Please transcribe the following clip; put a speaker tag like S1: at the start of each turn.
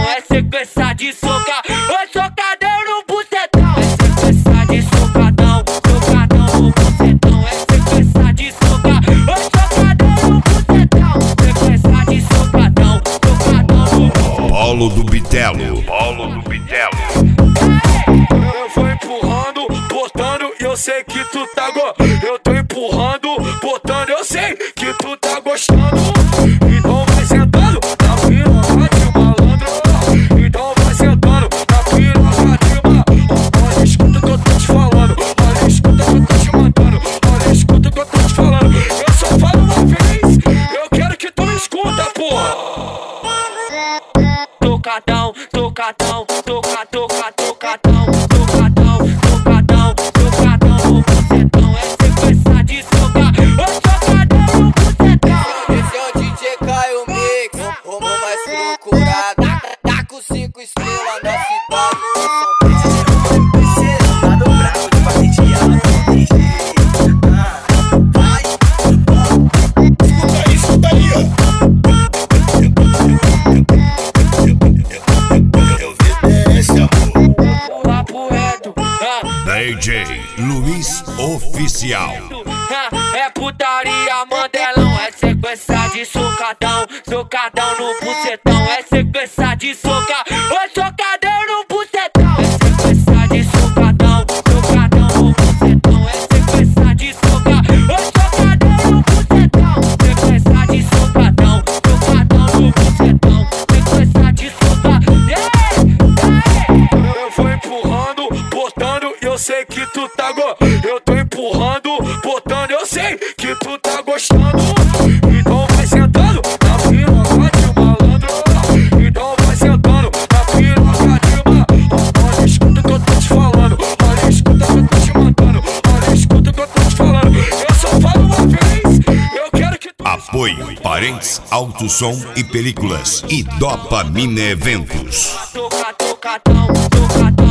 S1: é sequência de soca. Oi, socadão no bucetão. É sequência de socadão, socadão no bucetão. É sequência de soca. Oi, socadão no bucetão. Sequência de socadão, socadão no bucetão.
S2: Paulo do Bitelo, Paulo do Bitelo.
S3: Eu vou empurrando, botando e eu sei que tu tá Eu tô empurrando, botando, eu sei que tu tá gostando. Então vai sentando na piroca de malandro. Então vai sentando na piroca de malandro. Olha, escuta o que eu tô te falando. Olha, escuta o que eu tô te mandando. Olha, escuta o que eu tô te falando. Eu só falo uma vez, eu quero que tu me escuta, porra.
S1: Tocadão, tocadão, toca, toca, tocadão, tocadão, tocadão, tocadão no bucetão. É sequência de soca. Oi, socadão no bucetão.
S4: Esse é o DJ Caio Mix, o mais procurado. Tá com 5 estrelas na cidade de São Paulo. Tá dobrado de patenteado. Vai. Escuta aí, ó.
S2: DJ Luiz Oficial.
S1: É putaria, mandelão. É sequência de socadão, socadão no bucetão. É sequência de soca. Oi, socadão no bucetão. É sequência de socadão, socadão no bucetão. É sequência de soca. Oi, socadão no bucetão. Sequência de socadão, socadão no bucetão. Sequência de soca.
S3: Eu vou empurrando, botando e eu sei que tu tá Eu tô empurrando, botando, eu sei que tu tá gostando. Então vai sentando na piroca de malandro. Então vai sentando na piroca de malandro. Olha, escuta o que eu tô te falando. Olha, escuta o que eu tô te mandando. Olha, escuta o que eu tô te falando. Eu só falo uma vez, eu quero que tu
S2: Apoio Parentes Alto Som e Películas e Dopamina Eventos.
S1: Toca, tocadão, tocadão.